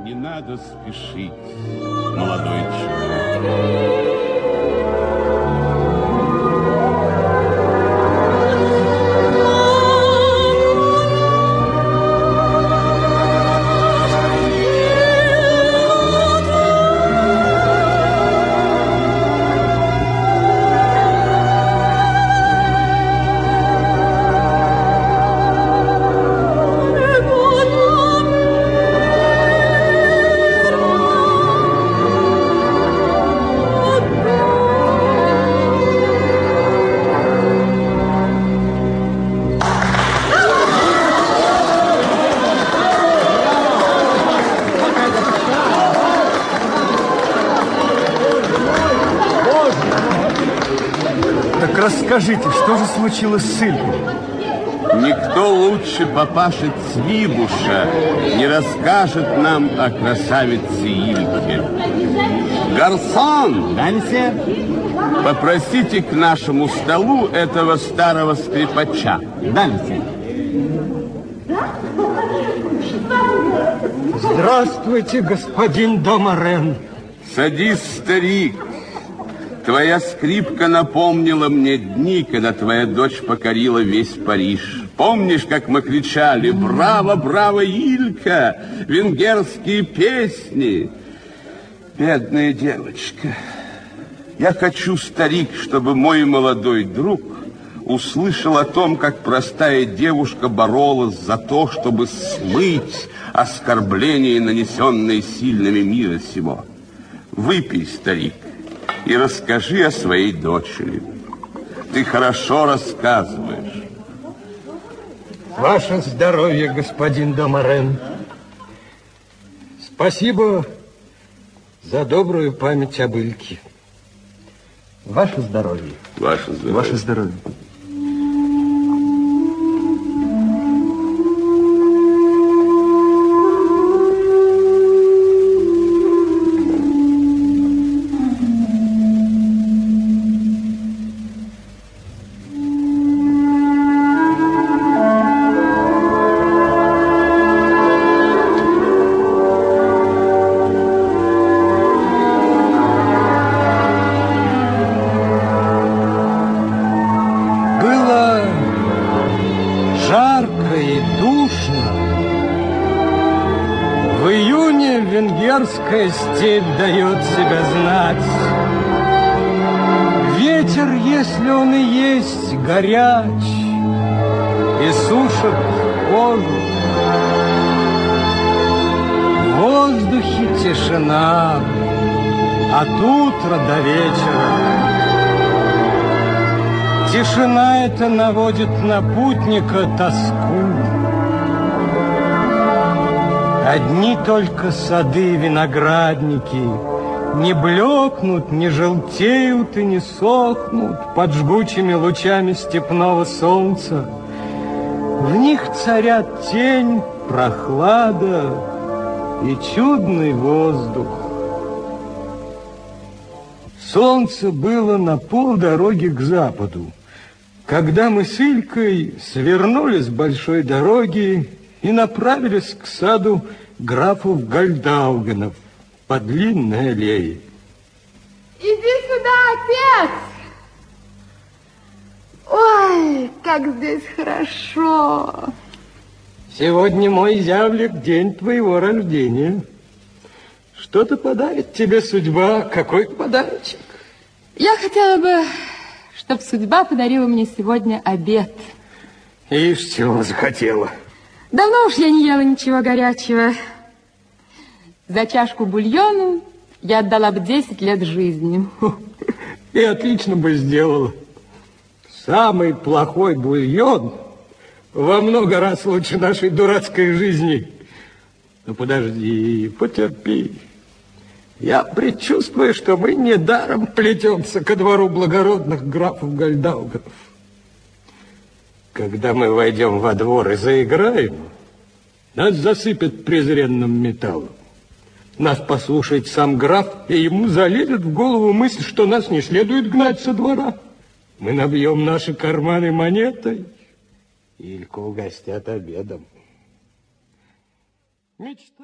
Не надо спешить, молодой человек. Расскажите, что же случилось с Илькой? Никто лучше папаши Цвибуша не расскажет нам о красавице Ильке. Гарсон! Дальше. Попросите к нашему столу этого старого скрипача. Дальше. Здравствуйте, господин Домарен. Садись, старик. Твоя скрипка напомнила мне дни, когда твоя дочь покорила весь Париж. Помнишь, как мы кричали: «Браво, браво, Илька! Венгерские песни!» Бедная девочка. Я хочу, старик, чтобы мой молодой друг услышал о том, как простая девушка боролась за то, чтобы смыть оскорбления, нанесенные сильными мира сего. Выпей, старик, и расскажи о своей дочери. Ты хорошо рассказываешь. Ваше здоровье, господин Домарен. Спасибо за добрую память об Ильке. Ваше здоровье. Ваше здоровье. Ваше здоровье. Венгерская степь дает себя знать. Ветер, если он и есть, горяч и сушит кожу. В воздухе тишина от утра до вечера. Тишина эта наводит на путника тоску. Одни только сады и виноградники не блекнут, не желтеют и не сохнут под жгучими лучами степного солнца. В них царят тень, прохлада и чудный воздух. Солнце было на полдороги к западу, когда мы с Илькой свернули с большой дороги и направились к саду графов Гальдаугенов по длинной аллее. Иди сюда, отец! Ой, как здесь хорошо! Сегодня, мой зяблик, день твоего рождения. Что-то подарит тебе судьба. Какой подарочек? Я хотела бы, чтобы судьба подарила мне сегодня обед. Ишь, чего захотела. Давно уж я не ела ничего горячего. За чашку бульону я отдала бы 10 лет жизни. И отлично бы сделала. Самый плохой бульон во много раз лучше нашей дурацкой жизни. Ну, подожди, потерпи. Я предчувствую, что мы недаром плетемся ко двору благородных графов Гальдаугенов. Когда мы войдем во двор и заиграем, нас засыпят презренным металлом. Нас послушает сам граф, и ему залезет в голову мысль, что нас не следует гнать со двора. Мы набьем наши карманы монетой, и Ильку угостят обедом. Мечта.